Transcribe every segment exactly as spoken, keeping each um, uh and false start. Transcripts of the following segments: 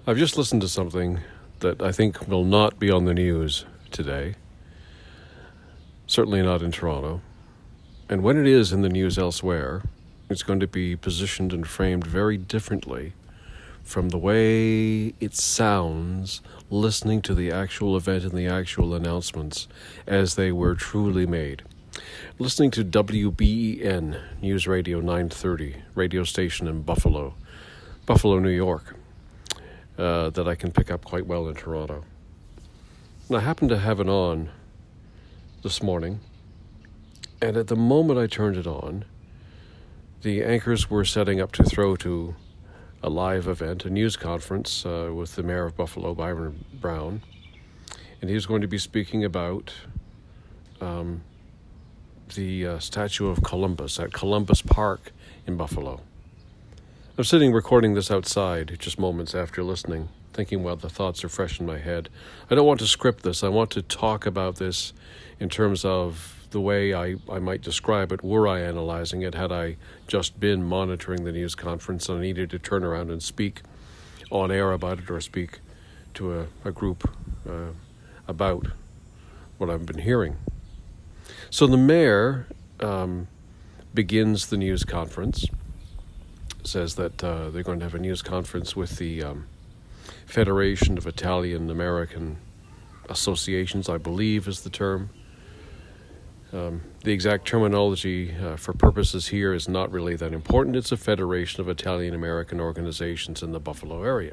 I've just listened to something that I think will not be on the news today. Certainly not in Toronto. And when it is in the news elsewhere, it's going to be positioned and framed very differently from the way it sounds listening to the actual event and the actual announcements as they were truly made. Listening to W B E N News Radio nine thirty, radio station in Buffalo, Buffalo, New York, uh, that I can pick up quite well in Toronto. And I happened to have it on this morning, and at the moment I turned it on, the anchors were setting up to throw to a live event, a news conference uh, with the mayor of Buffalo, Byron Brown, and he was going to be speaking about um, the uh, statue of Columbus at Columbus Park in Buffalo. I'm sitting recording this outside just moments after listening, thinking, well, the thoughts are fresh in my head. I don't want to script this. I want to talk about this in terms of the way I, I might describe it were I analyzing it, had I just been monitoring the news conference and I needed to turn around and speak on air about it or speak to a, a group uh, about what I've been hearing. So the mayor um, begins the news conference, says that uh, they're going to have a news conference with the um, Federation of Italian American Associations, I believe is the term. Um, the exact terminology uh, for purposes here is not really that important. It's a federation of Italian American organizations in the Buffalo area.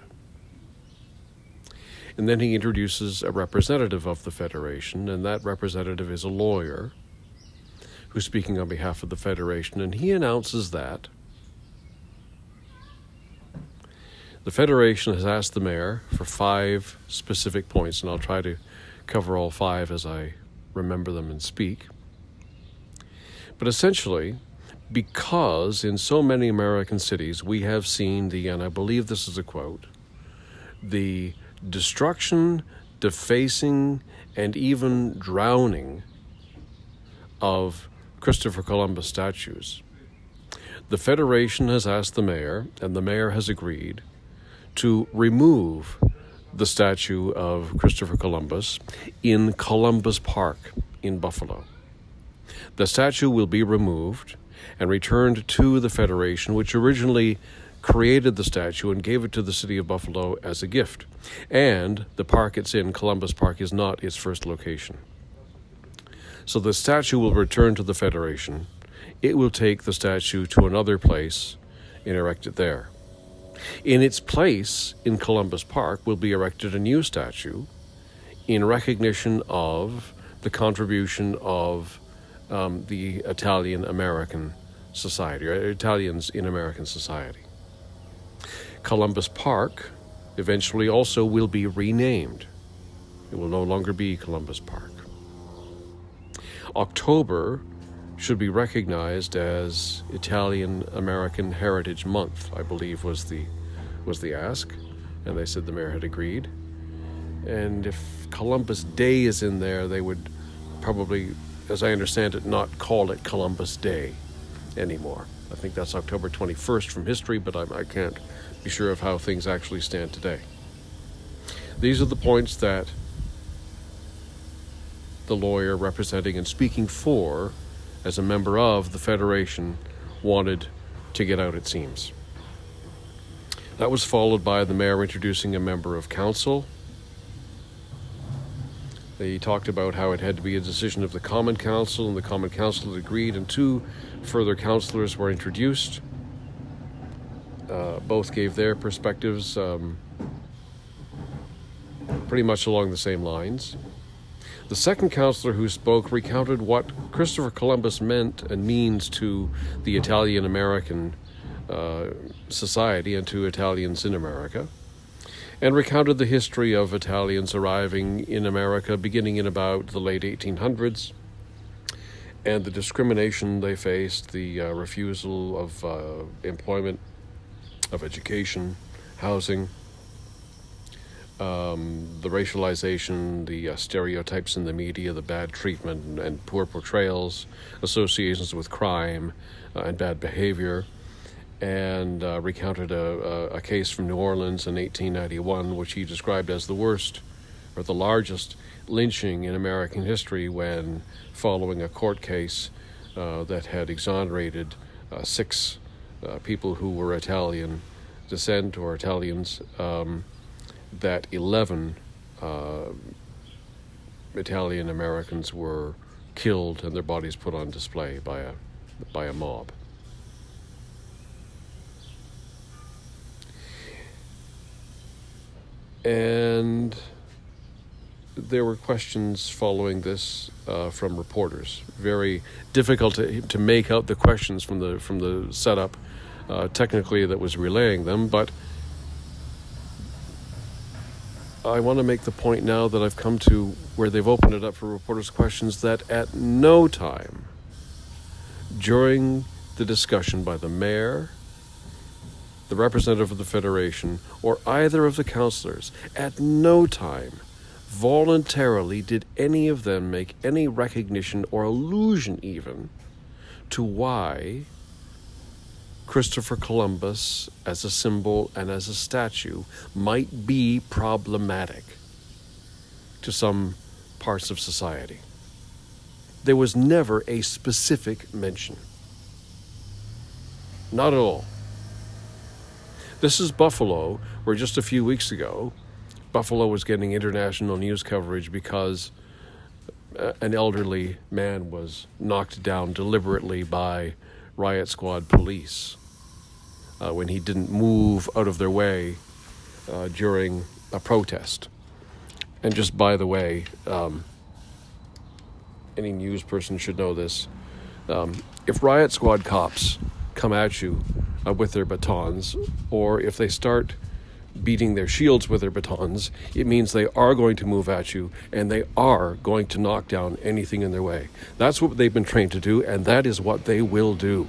And then he introduces a representative of the federation, and that representative is a lawyer who's speaking on behalf of the federation, and he announces that the federation has asked the mayor for five specific points, and I'll try to cover all five as I remember them and speak. But essentially, because in so many American cities we have seen the, and I believe this is a quote, the destruction, defacing, and even drowning of Christopher Columbus statues, the Federation has asked the mayor, and the mayor has agreed, to remove the statue of Christopher Columbus in Columbus Park in Buffalo. The statue will be removed and returned to the Federation, which originally created the statue and gave it to the city of Buffalo as a gift. And the park it's in, Columbus Park, is not its first location. So the statue will return to the Federation. It will take the statue to another place and erect it there. In its place in Columbus Park will be erected a new statue in recognition of the contribution of um, the Italian American Society, or Italians in American society. Columbus Park eventually also will be renamed. It will no longer be Columbus Park. October should be recognized as Italian American Heritage Month, I believe was the was the ask, and they said the mayor had agreed. And if Columbus Day is in there, they would probably, as I understand it, not call it Columbus Day anymore. I think that's October twenty-first from history, but I, I can't be sure of how things actually stand today. These are the points that the lawyer representing and speaking for, as a member of the Federation, wanted to get out, it seems. That was followed by the mayor introducing a member of council. They talked about how it had to be a decision of the Common Council, and the Common Council had agreed, and two further councillors were introduced. Uh, both gave their perspectives um, pretty much along the same lines. The second councillor who spoke recounted what Christopher Columbus meant and means to the Italian-American uh, society and to Italians in America, and recounted the history of Italians arriving in America beginning in about the late eighteen hundreds, and the discrimination they faced, the uh, refusal of uh, employment, of education, housing, Um, the racialization, the uh, stereotypes in the media, the bad treatment and, and poor portrayals, associations with crime uh, and bad behavior, and uh, recounted a, a, a case from New Orleans in eighteen ninety-one, which he described as the worst or the largest lynching in American history, when, following a court case uh, that had exonerated uh, six uh, people who were Italian descent or Italians, um, that eleven uh, Italian Americans were killed and their bodies put on display by a by a mob. And there were questions following this uh, from reporters. Very difficult to to make out the questions from the from the setup uh, technically that was relaying them, but I want to make the point now that I've come to where they've opened it up for reporters' questions, that at no time during the discussion by the mayor, the representative of the Federation, or either of the councillors, at no time voluntarily did any of them make any recognition or allusion even to why Christopher Columbus as a symbol and as a statue might be problematic to some parts of society. There was never a specific mention. Not at all. This is Buffalo, where just a few weeks ago, Buffalo was getting international news coverage because an elderly man was knocked down deliberately by riot squad police uh, when he didn't move out of their way uh, during a protest. And just by the way, um, any news person should know this. Um, if riot squad cops come at you uh, with their batons, or if they start beating their shields with their batons, it means they are going to move at you and they are going to knock down anything in their way. That's what they've been trained to do, and that is what they will do.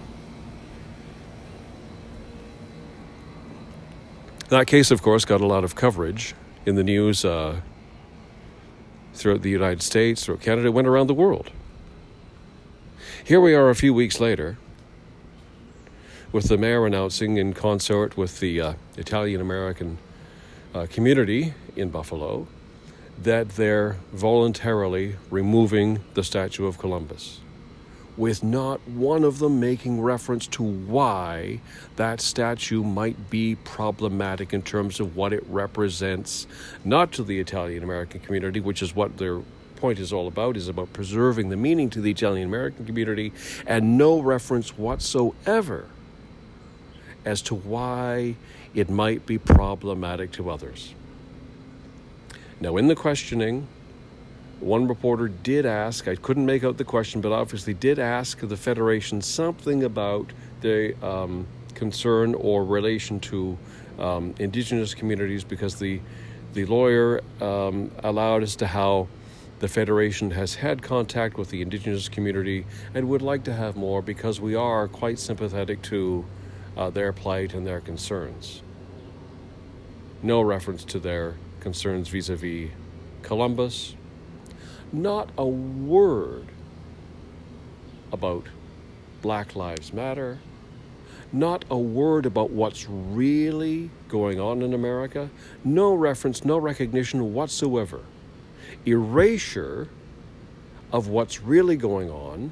That case, of course, got a lot of coverage in the news uh, throughout the United States, throughout Canada, went around the world. Here we are a few weeks later, with the mayor announcing, in consort with the uh, Italian-American uh, community in Buffalo, that they're voluntarily removing the statue of Columbus, with not one of them making reference to why that statue might be problematic in terms of what it represents, not to the Italian-American community, which is what their point is all about, is about preserving the meaning to the Italian-American community, and no reference whatsoever as to why it might be problematic to others. Now, in the questioning, one reporter did ask, I couldn't make out the question, but obviously did ask the Federation something about the um, concern or relation to um, Indigenous communities, because the, the lawyer um, allowed as to how the Federation has had contact with the Indigenous community and would like to have more, because we are quite sympathetic to Uh, their plight and their concerns. No reference to their concerns vis-a-vis Columbus. Not a word about Black Lives Matter. Not a word about what's really going on in America. No reference, no recognition whatsoever. Erasure of what's really going on,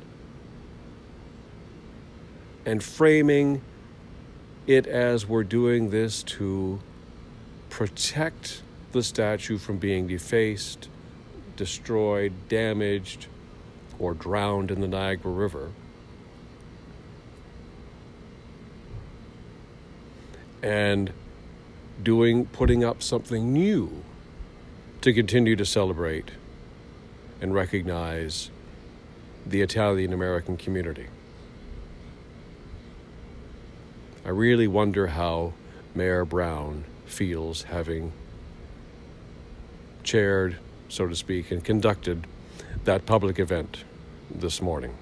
and framing it as we're doing this to protect the statue from being defaced, destroyed, damaged, or drowned in the Niagara River. And doing, putting up something new to continue to celebrate and recognize the Italian-American community. I really wonder how Mayor Brown feels, having chaired, so to speak, and conducted that public event this morning.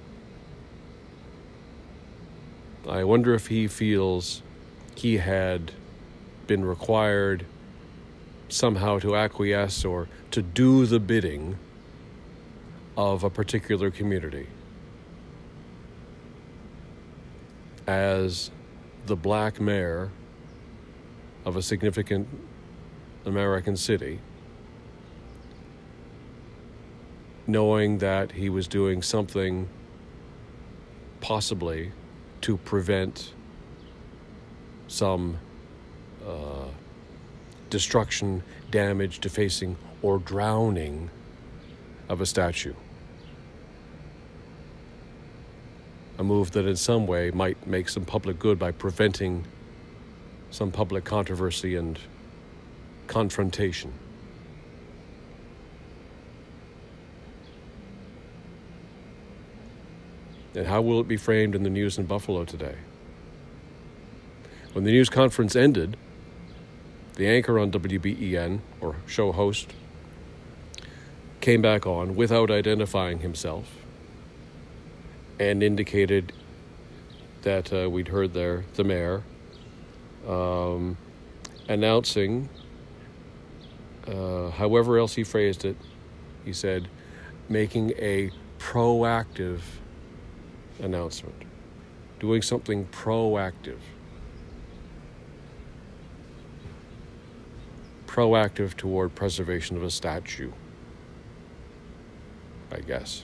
I wonder if he feels he had been required somehow to acquiesce or to do the bidding of a particular community, as the black mayor of a significant American city, knowing that he was doing something possibly to prevent some uh, destruction, damage, defacing, or drowning of a statue. A move that in some way might make some public good by preventing some public controversy and confrontation. And how will it be framed in the news in Buffalo today? When the news conference ended, the anchor on W B E N, or show host, came back on without identifying himself and indicated that uh, we'd heard there the mayor um, announcing, uh, however else he phrased it, he said, making a proactive announcement, doing something proactive. Proactive toward preservation of a statue, I guess.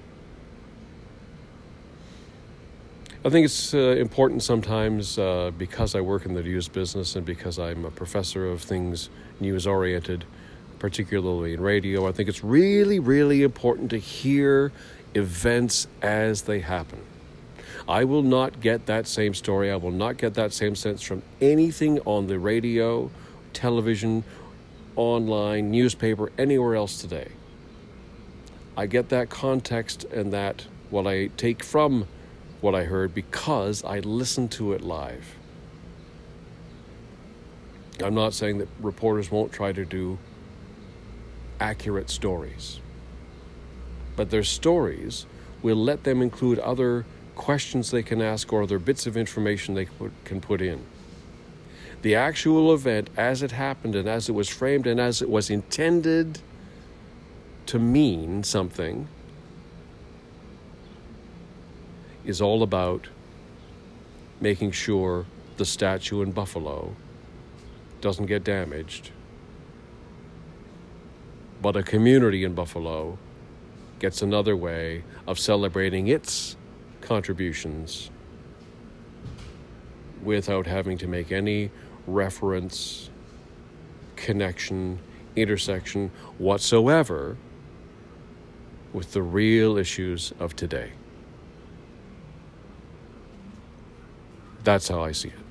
I think it's uh, important sometimes uh, because I work in the news business and because I'm a professor of things news-oriented, particularly in radio. I think it's really, really important to hear events as they happen. I will not get that same story. I will not get that same sense from anything on the radio, television, online, newspaper, anywhere else today. I get that context and that what I take from what I heard because I listened to it live. I'm not saying that reporters won't try to do accurate stories, but their stories will let them include other questions they can ask or other bits of information they can put in. The actual event as it happened and as it was framed and as it was intended to mean something is all about making sure the statue in Buffalo doesn't get damaged, but a community in Buffalo gets another way of celebrating its contributions without having to make any reference, connection, intersection whatsoever with the real issues of today. That's how I see it.